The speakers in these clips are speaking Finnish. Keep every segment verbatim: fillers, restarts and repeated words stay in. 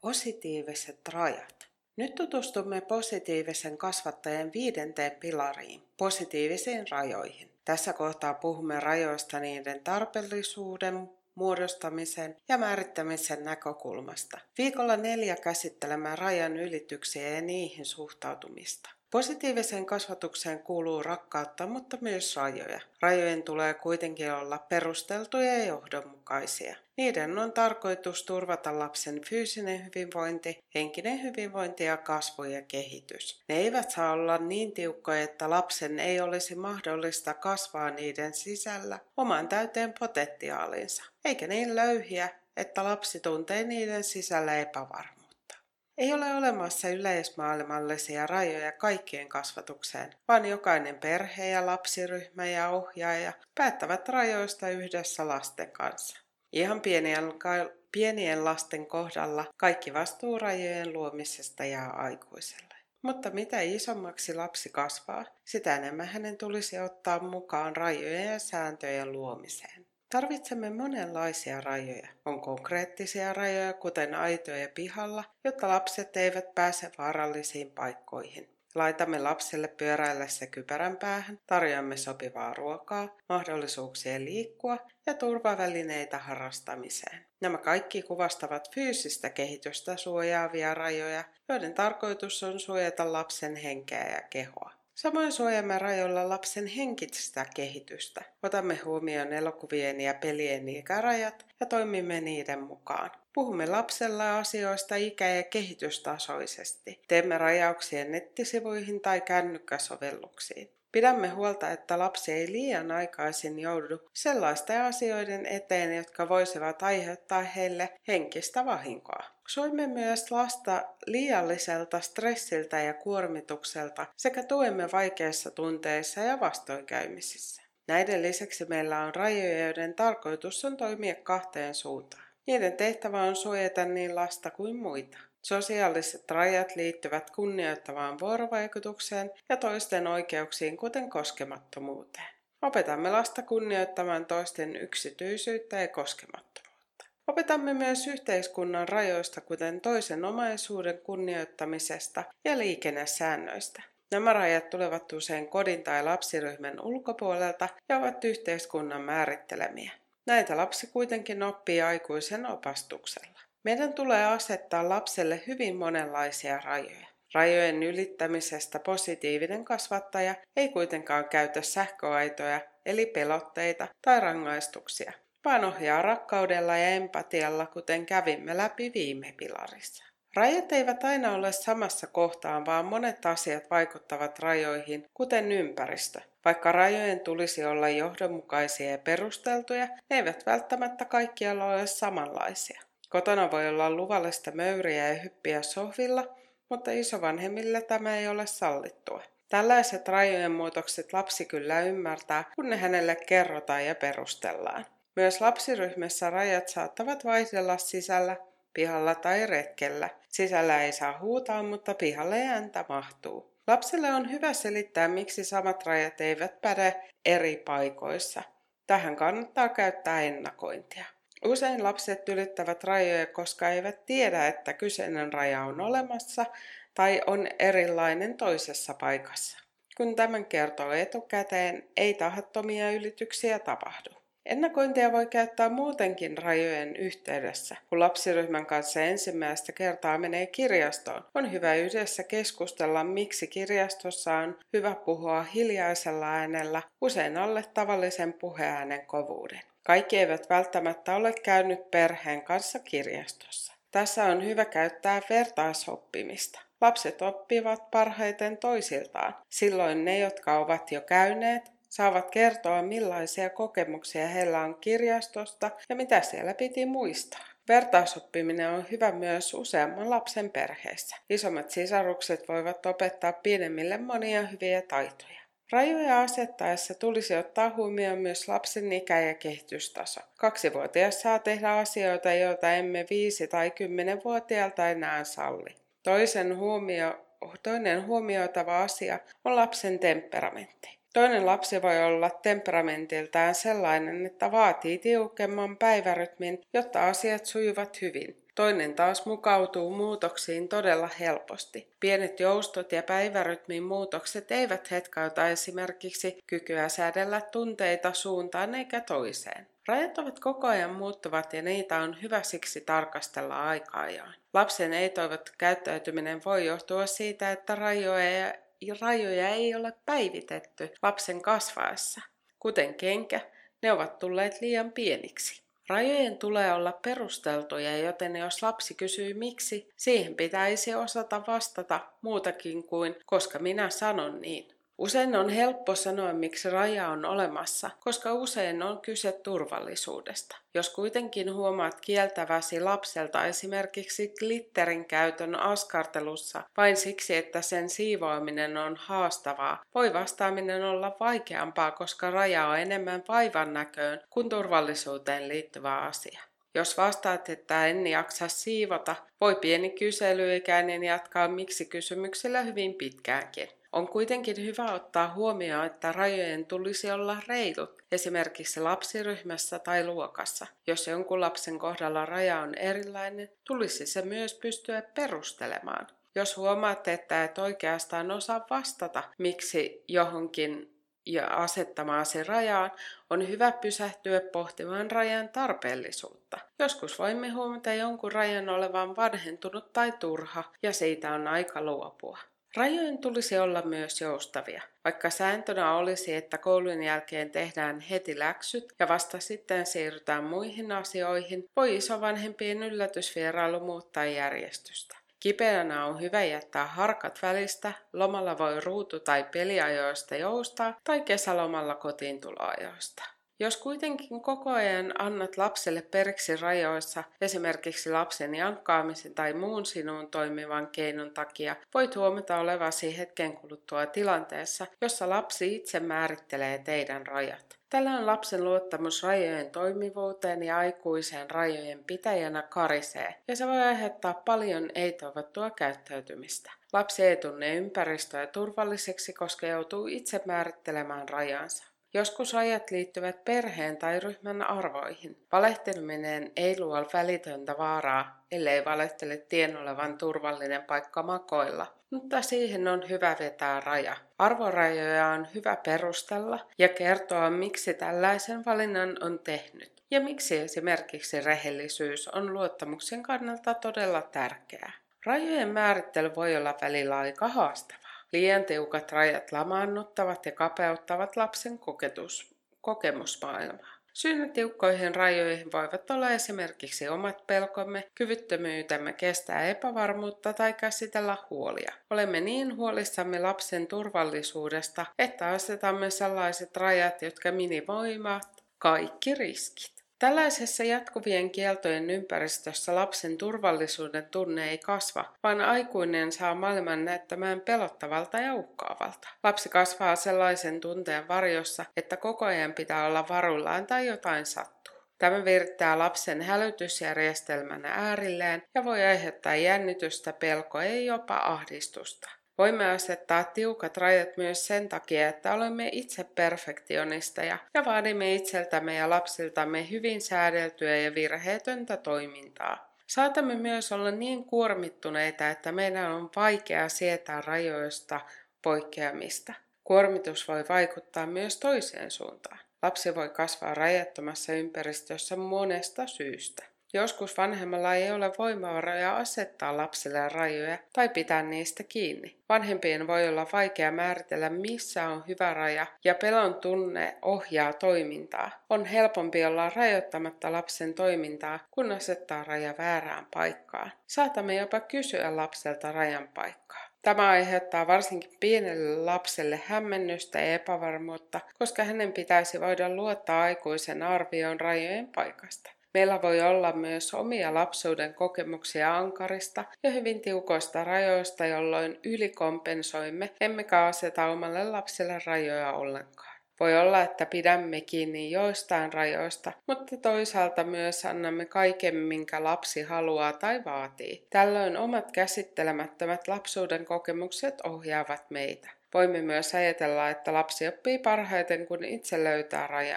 Positiiviset rajat. Nyt tutustumme positiivisen kasvattajan viidenteen pilariin, positiivisiin rajoihin. Tässä kohtaa puhumme rajoista niiden tarpeellisuuden, muodostamisen ja määrittämisen näkökulmasta. Viikolla neljä käsittelemme rajan ylityksiä ja niihin suhtautumista. Positiiviseen kasvatukseen kuuluu rakkautta, mutta myös rajoja. Rajojen tulee kuitenkin olla perusteltuja ja johdonmukaisia. Niiden on tarkoitus turvata lapsen fyysinen hyvinvointi, henkinen hyvinvointi ja kasvu ja kehitys. Ne eivät saa olla niin tiukkoja, että lapsen ei olisi mahdollista kasvaa niiden sisällä oman täyteen potentiaalinsa, eikä niin löyhiä, että lapsi tuntee niiden sisällä epävarmuutta. Ei ole olemassa yleismaailmallisia rajoja kaikkien kasvatukseen, vaan jokainen perhe ja lapsiryhmä ja ohjaaja päättävät rajoista yhdessä lasten kanssa. Ihan pienien, pienien lasten kohdalla kaikki vastuu rajojen luomisesta jää aikuiselle. Mutta mitä isommaksi lapsi kasvaa, sitä enemmän hänen tulisi ottaa mukaan rajojen ja sääntöjen luomiseen. Tarvitsemme monenlaisia rajoja. On konkreettisia rajoja, kuten aitoja pihalla, jotta lapset eivät pääse vaarallisiin paikkoihin. Laitamme lapselle pyöräillessä kypärän päähän, tarjoamme sopivaa ruokaa, mahdollisuuksia liikkua ja turvavälineitä harrastamiseen. Nämä kaikki kuvastavat fyysistä kehitystä suojaavia rajoja, joiden tarkoitus on suojata lapsen henkeä ja kehoa. Samoin suojamme rajoilla lapsen henkistä kehitystä. Otamme huomioon elokuvien ja pelien ikärajat ja toimimme niiden mukaan. Puhumme lapselle asioista ikä- ja kehitystasoisesti. Teemme rajauksia nettisivuihin tai kännykkäsovelluksiin. Pidämme huolta, että lapsi ei liian aikaisin joudu sellaisten asioiden eteen, jotka voisivat aiheuttaa heille henkistä vahinkoa. Suojamme myös lasta liialliselta stressiltä ja kuormitukselta sekä tuemme vaikeissa tunteissa ja vastoinkäymisissä. Näiden lisäksi meillä on rajoja, joiden tarkoitus on toimia kahteen suuntaan. Niiden tehtävä on suojata niin lasta kuin muita. Sosiaaliset rajat liittyvät kunnioittavaan vuorovaikutukseen ja toisten oikeuksiin, kuten koskemattomuuteen. Opetamme lasta kunnioittamaan toisten yksityisyyttä ja koskemattomuutta. Opetamme myös yhteiskunnan rajoista, kuten toisen omaisuuden kunnioittamisesta ja liikennesäännöistä. Nämä rajat tulevat usein kodin tai lapsiryhmän ulkopuolelta ja ovat yhteiskunnan määrittelemiä. Näitä lapsi kuitenkin oppii aikuisen opastuksella. Meidän tulee asettaa lapselle hyvin monenlaisia rajoja. Rajojen ylittämisestä positiivinen kasvattaja ei kuitenkaan käytä sähköaitoja, eli pelotteita tai rangaistuksia, vaan ohjaa rakkaudella ja empatialla, kuten kävimme läpi viime pilarissa. Rajat eivät aina ole samassa kohtaan, vaan monet asiat vaikuttavat rajoihin, kuten ympäristö. Vaikka rajojen tulisi olla johdonmukaisia ja perusteltuja, ne eivät välttämättä kaikkialla ole samanlaisia. Kotona voi olla luvallista möyriä ja hyppiä sohvilla, mutta isovanhemmille tämä ei ole sallittua. Tällaiset rajojen muutokset lapsi kyllä ymmärtää, kun ne hänelle kerrotaan ja perustellaan. Myös lapsiryhmässä rajat saattavat vaihdella sisällä, pihalla tai retkellä. Sisällä ei saa huutaa, mutta pihalle ääntä mahtuu. Lapselle on hyvä selittää, miksi samat rajat eivät päde eri paikoissa. Tähän kannattaa käyttää ennakointia. Usein lapset ylittävät rajoja, koska eivät tiedä, että kyseinen raja on olemassa tai on erilainen toisessa paikassa. Kun tämän kertoo etukäteen, ei tahattomia ylityksiä tapahdu. Ennakointia voi käyttää muutenkin rajojen yhteydessä. Kun lapsiryhmän kanssa ensimmäistä kertaa menee kirjastoon, on hyvä yhdessä keskustella, miksi kirjastossa on hyvä puhua hiljaisella äänellä, usein alle tavallisen puheäänen kovuuden. Kaikki eivät välttämättä ole käynyt perheen kanssa kirjastossa. Tässä on hyvä käyttää vertaisoppimista. Lapset oppivat parhaiten toisiltaan. Silloin ne, jotka ovat jo käyneet, saavat kertoa, millaisia kokemuksia heillä on kirjastosta ja mitä siellä piti muistaa. Vertaisoppiminen on hyvä myös useamman lapsen perheessä. Isommat sisarukset voivat opettaa pienemmille monia hyviä taitoja. Rajoja asettaessa tulisi ottaa huomioon myös lapsen ikä ja kehitystaso. Kaksivuotias saa tehdä asioita, joita emme viisi- tai kymmenvuotiaalta enää salli. Toisen huomio, toinen huomioitava asia on lapsen temperamentti. Toinen lapsi voi olla temperamentiltään sellainen, että vaatii tiukemman päivärytmin, jotta asiat sujuvat hyvin. Toinen taas mukautuu muutoksiin todella helposti. Pienet joustot ja päivärytmin muutokset eivät hetkauta esimerkiksi kykyä säädellä tunteita suuntaan eikä toiseen. Rajat ovat koko ajan muuttuvat ja niitä on hyvä siksi tarkastella aika ajoin. Lapsen ei-toivottu käyttäytyminen voi johtua siitä, että rajoja, rajoja ei ole päivitetty lapsen kasvaessa. Kuten kenkä, ne ovat tulleet liian pieniksi. Rajojen tulee olla perusteltuja, joten jos lapsi kysyy miksi, siihen pitäisi osata vastata muutakin kuin koska minä sanon niin. Usein on helppo sanoa, miksi raja on olemassa, koska usein on kyse turvallisuudesta. Jos kuitenkin huomaat kieltäväsi lapselta esimerkiksi glitterin käytön askartelussa vain siksi, että sen siivoaminen on haastavaa, voi vastaaminen olla vaikeampaa, koska raja on enemmän vaivan näköön kuin turvallisuuteen liittyvä asia. Jos vastaat, että en jaksa siivota, voi pieni kyselyikäinen jatkaa miksi kysymyksellä hyvin pitkäänkin. On kuitenkin hyvä ottaa huomioon, että rajojen tulisi olla reilut, esimerkiksi lapsiryhmässä tai luokassa. Jos jonkun lapsen kohdalla raja on erilainen, tulisi se myös pystyä perustelemaan. Jos huomaatte, että et oikeastaan osaa vastata, miksi johonkin ja asettamaasi rajaan, on hyvä pysähtyä pohtimaan rajan tarpeellisuutta. Joskus voimme huomata jonkun rajan olevan vanhentunut tai turha, ja siitä on aika luopua. Rajojen tulisi olla myös joustavia. Vaikka sääntönä olisi, että koulun jälkeen tehdään heti läksyt ja vasta sitten siirrytään muihin asioihin, voi isovanhempien yllätysvierailu muuttaa järjestystä. Kipeänä on hyvä jättää harkat välistä, lomalla voi ruutu- tai peliajoista joustaa tai kesälomalla kotiintuloajoista. Jos kuitenkin koko ajan annat lapselle periksi rajoissa, esimerkiksi lapsen jankkaamisen tai muun sinuun toimivan keinon takia, voit huomata olevasi hetken kuluttua tilanteessa, jossa lapsi itse määrittelee teidän rajat. Tällöin lapsen luottamus rajojen toimivuuteen ja aikuisen rajojen pitäjänä karisee, ja se voi aiheuttaa paljon ei-toivottua käyttäytymistä. Lapsi ei tunne ympäristöä turvalliseksi, koska joutuu itse määrittelemään rajansa. Joskus rajat liittyvät perheen tai ryhmän arvoihin. Valehteleminen ei luo välitöntä vaaraa, ellei valehtele tien olevan turvallinen paikka makoilla, mutta siihen on hyvä vetää raja. Arvorajoja on hyvä perustella ja kertoa, miksi tällaisen valinnan on tehnyt ja miksi esimerkiksi rehellisyys on luottamuksen kannalta todella tärkeää. Rajojen määrittely voi olla välillä aika haastavaa. Liian tiukat rajat lamaannuttavat ja kapeuttavat lapsen koketus, kokemusmaailmaa. Syynä tiukkoihin rajoihin voivat olla esimerkiksi omat pelkomme, kyvyttömyytemme kestää epävarmuutta tai käsitellä huolia. Olemme niin huolissamme lapsen turvallisuudesta, että asetamme sellaiset rajat, jotka minimoivat kaikki riskit. Tällaisessa jatkuvien kieltojen ympäristössä lapsen turvallisuuden tunne ei kasva, vaan aikuinen saa maailman näyttämään pelottavalta ja uhkaavalta. Lapsi kasvaa sellaisen tunteen varjossa, että koko ajan pitää olla varuillaan tai jotain sattuu. Tämä virittää lapsen hälytysjärjestelmän äärilleen ja voi aiheuttaa jännitystä, pelkoa ja jopa ahdistusta. Voimme asettaa tiukat rajat myös sen takia, että olemme itse perfektionisteja ja vaadimme itseltämme ja lapsiltamme hyvin säädeltyä ja virheetöntä toimintaa. Saatamme myös olla niin kuormittuneita, että meidän on vaikea sietää rajoista poikkeamista. Kuormitus voi vaikuttaa myös toiseen suuntaan. Lapsi voi kasvaa rajattomassa ympäristössä monesta syystä. Joskus vanhemmalla ei ole voimavaroja asettaa lapselle rajoja tai pitää niistä kiinni. Vanhempien voi olla vaikea määritellä, missä on hyvä raja, ja pelon tunne ohjaa toimintaa. On helpompi olla rajoittamatta lapsen toimintaa, kun asettaa raja väärään paikkaan. Saatamme jopa kysyä lapselta rajan paikkaa. Tämä aiheuttaa varsinkin pienelle lapselle hämmennystä ja epävarmuutta, koska hänen pitäisi voida luottaa aikuisen arvioon rajojen paikasta. Meillä voi olla myös omia lapsuuden kokemuksia ankarista ja hyvin tiukoista rajoista, jolloin ylikompensoimme, emmekä aseta omalle lapselle rajoja ollenkaan. Voi olla, että pidämme kiinni joistain rajoista, mutta toisaalta myös annamme kaiken, minkä lapsi haluaa tai vaatii. Tällöin omat käsittelemättömät lapsuuden kokemukset ohjaavat meitä. Voimme myös ajatella, että lapsi oppii parhaiten, kun itse löytää rajansa.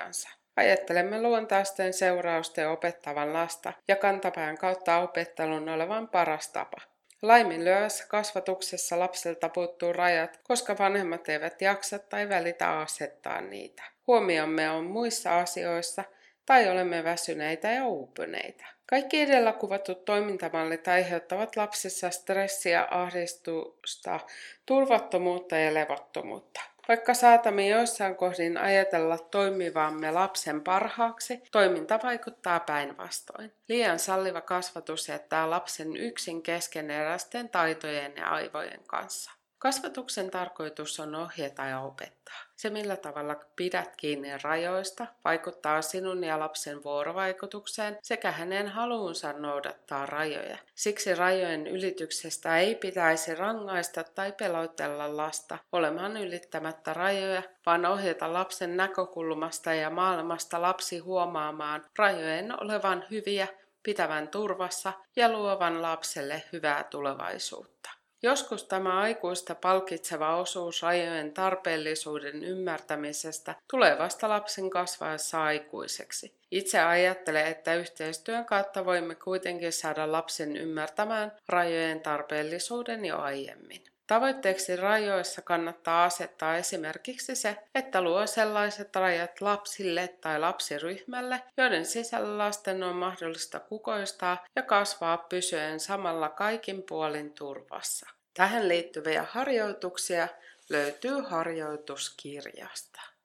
Ajattelemme luontaisten seurausten opettavan lasta ja kantapään kautta opettelun olevan paras tapa. Laiminlyövässä kasvatuksessa lapselta puuttuu rajat, koska vanhemmat eivät jaksa tai välitä asettaa niitä. Huomiomme on muissa asioissa tai olemme väsyneitä ja uupuneita. Kaikki edellä kuvatut toimintamallit aiheuttavat lapsessa stressiä, ahdistusta, turvattomuutta ja levottomuutta. Vaikka saatamme joissain kohdin ajatella toimivamme lapsen parhaaksi, toiminta vaikuttaa päinvastoin. Liian salliva kasvatus jättää lapsen yksin keskeneräisten taitojen ja aivojen kanssa. Kasvatuksen tarkoitus on ohjata ja opettaa. Se, millä tavalla pidät kiinni rajoista, vaikuttaa sinun ja lapsen vuorovaikutukseen sekä hänen haluunsa noudattaa rajoja. Siksi rajojen ylityksestä ei pitäisi rangaista tai pelotella lasta olemaan ylittämättä rajoja, vaan ohjata lapsen näkökulmasta ja maailmasta lapsi huomaamaan rajojen olevan hyviä, pitävän turvassa ja luovan lapselle hyvää tulevaisuutta. Joskus tämä aikuista palkitseva osuus rajojen tarpeellisuuden ymmärtämisestä tulee vasta lapsen kasvaessa aikuiseksi. Itse ajattelen, että yhteistyön kautta voimme kuitenkin saada lapsen ymmärtämään rajojen tarpeellisuuden jo aiemmin. Tavoitteeksi rajoissa kannattaa asettaa esimerkiksi se, että luo sellaiset rajat lapsille tai lapsiryhmälle, joiden sisällä lasten on mahdollista kukoistaa ja kasvaa pysyen samalla kaikin puolin turvassa. Tähän liittyviä harjoituksia löytyy harjoituskirjasta.